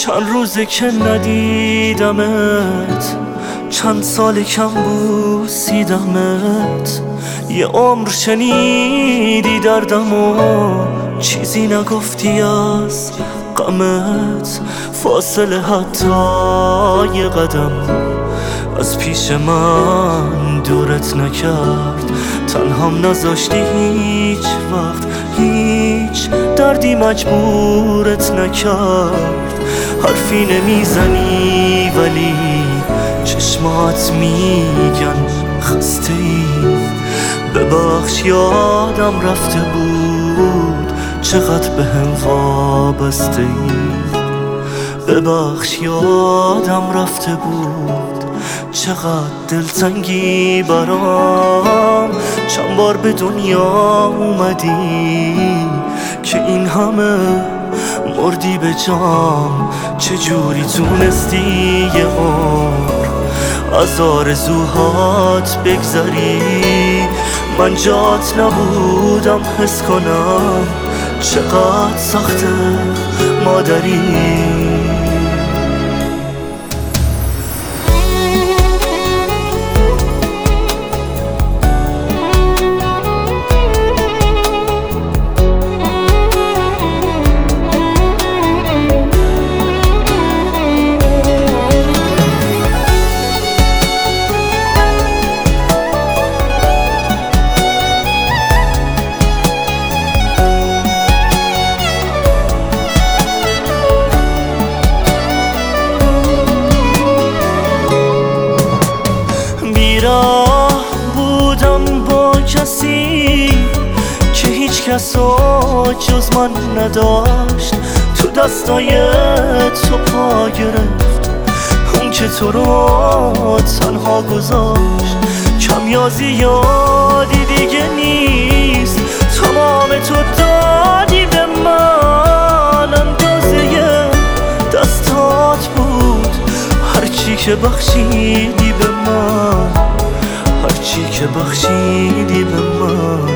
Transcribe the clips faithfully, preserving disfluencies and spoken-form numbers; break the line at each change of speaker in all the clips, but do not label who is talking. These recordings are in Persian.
چند روزه که ندیدمت، چند ساله کم بوسیدمت، یه عمر شنیدی دردم و چیزی نگفتی از غمت. فاصله حتی یه قدم از پیش من دورت نکرد، تنهام نذاشتی هیچ وقت، هیچ دردی مجبورت نکرد. حرفی نمیزنی ولی چشمات میگن خسته ای. ببخش یادم رفته بود چقدر به هم وابسته ای. ببخش یادم رفته بود چقدر دلتنگی برام. چند بار به دنیا اومدی که این همه مردی به جام. چجوری تونستی یه عمر از آرزوهات بگذری؟ من جات نبودم حس کنم چقدر سخته مادری. بیراه بودم با کسی که هیچ کس جز من نداشت. تو دستای تو پا گرفت اون که تو رو تنها گذاشت. کم یا زیادی دیگه نیست، تمام تو دادی به من. اندازه دستات بود هرچی که بخشیدی به من، هرچی که بخشیدی به من.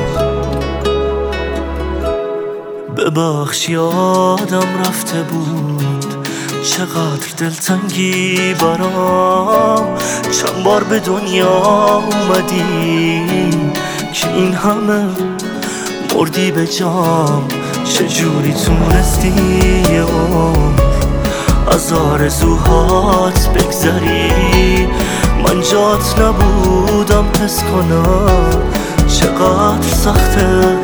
ببخش یادم رفته بود چقدر دلتنگی برام. چند بار به دنیا اومدی که این همه مردی به جام. چجوری تونستی یه عمر از آرزوهات بگذری؟ من جات نبودم حس کنم چقدر سخته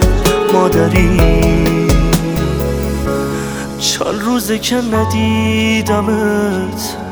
مادری. چند روزه که ندیدمت،